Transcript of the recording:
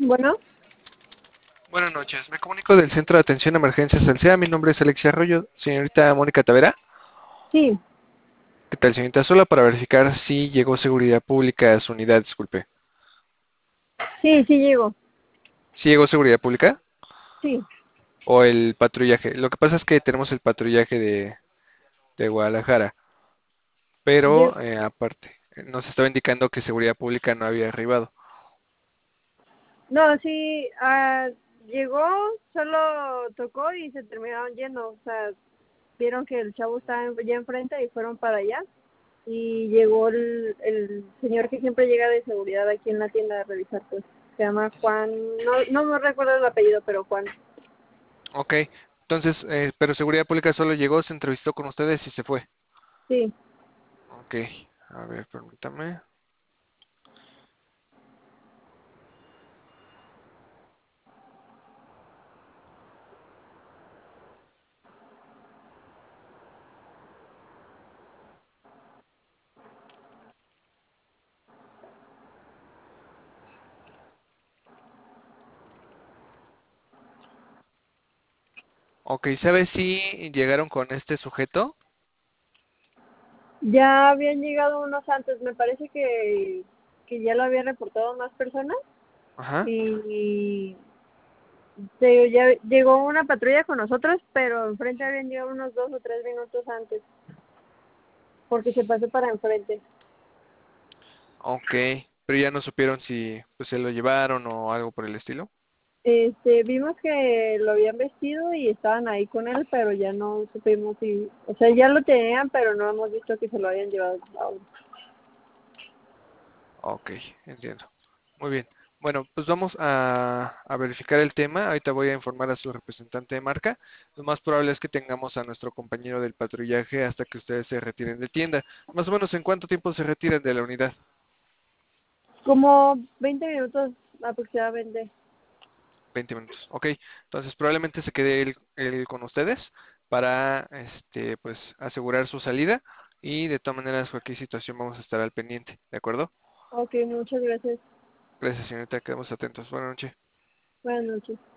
Bueno, Buenas noches, me comunico del Centro de Atención a Emergencias Alsea. Mi nombre es Alexia Arroyo. Señorita Mónica Tavera, sí, ¿qué tal, señorita? Solo para verificar si llegó Seguridad Pública a su unidad, disculpe. sí llego, ¿Si llegó Seguridad Pública sí, o el patrullaje? Lo que pasa es que tenemos el patrullaje de Guadalajara, llego. pero aparte, nos estaba indicando que Seguridad Pública no había arribado. No, sí, llegó, solo tocó y se terminaron yendo. O sea, vieron que el chavo estaba ya enfrente y fueron para allá. Y llegó el señor que siempre llega de seguridad aquí en la tienda a revisar, pues. Se llama Juan, no me recuerdo el apellido, pero Juan. Ok, entonces, pero Seguridad Pública solo llegó, se entrevistó con ustedes y se fue. Sí, Ok, a ver, permítame. Ok, ¿sabes si llegaron con este sujeto? ya habían llegado unos antes, me parece que ya lo habían reportado más personas. Ajá. Y ya llegó una patrulla con nosotros, pero enfrente habían llegado unos 2 o 3 minutos antes, porque se pasó para enfrente. Ok, pero ya no supieron si pues se lo llevaron o algo por el estilo. Vimos que lo habían vestido y estaban ahí con él, pero ya no supimos si, o sea, ya lo tenían, pero no hemos visto que se lo hayan llevado aún. Ok, entiendo. Muy bien. Bueno, pues vamos a verificar el tema. Ahorita voy a informar a su representante de marca. Lo más probable es que tengamos a nuestro compañero del patrullaje hasta que ustedes se retiren de tienda. Más o menos, ¿en cuánto tiempo se retiran de la unidad? Como 20 minutos aproximadamente. 20 minutos. Ok, entonces probablemente se quede él con ustedes para pues asegurar su salida y de todas maneras cualquier situación vamos a estar al pendiente, ¿de acuerdo? Ok, muchas gracias. Gracias, señorita, quedamos atentos. Buenas noches. Buenas noches.